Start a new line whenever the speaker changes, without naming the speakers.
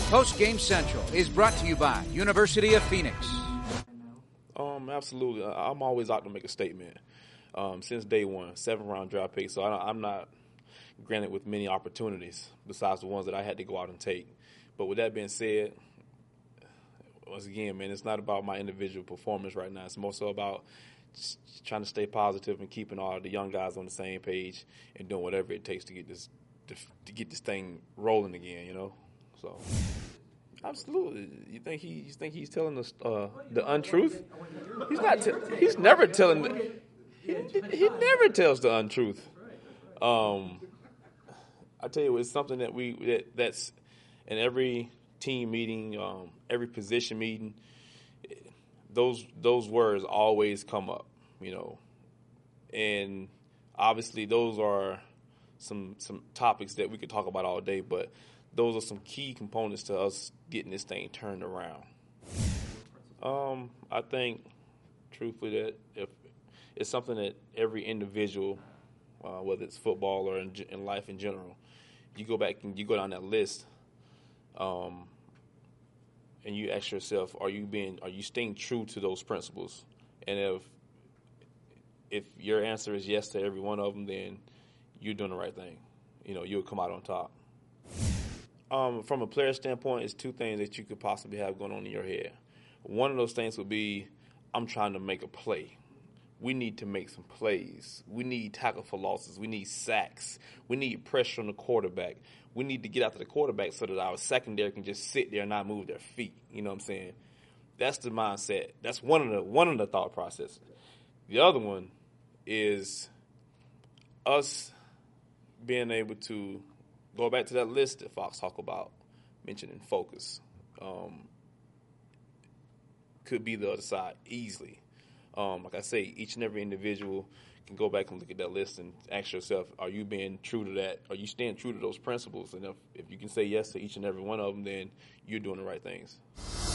Post Game Central is brought to you by University of Phoenix.
Absolutely. I'm always out to make a statement. Since day one, 7th-round draft pick, so I'm not granted with many opportunities besides the ones that I had to go out and take. But with that being said, once again, man, it's not about my individual performance right now. It's more so about just trying to stay positive and keeping all the young guys on the same page and doing whatever it takes to get this thing rolling again, you know. So, absolutely, you think he's telling us the untruth? He's not. He's never telling. He never tells the untruth. I tell you, it's something that's in every team meeting, every position meeting. Those words always come up, you know, and obviously those are some topics that we could talk about all day, but those are some key components to us getting this thing turned around. I think, truthfully, that if it's something that every individual, whether it's football or in life in general, you go back and you go down that list, and you ask yourself, are you staying true to those principles? And if your answer is yes to every one of them, then you're doing the right thing. You know, you'll come out on top. From a player standpoint, it's two things that you could possibly have going on in your head. One of those things would be, I'm trying to make a play. We need to make some plays. We need tackle for losses. We need sacks. We need pressure on the quarterback. We need to get after the quarterback so that our secondary can just sit there and not move their feet. You know what I'm saying? That's the mindset. That's one of the thought processes. The other one is us being able to go back to that list that Fox talked about, mentioning focus. Could be the other side easily. Like I say, each and every individual can go back and look at that list and ask yourself, are you being true to that? Are you staying true to those principles? And if you can say yes to each and every one of them, then you're doing the right things.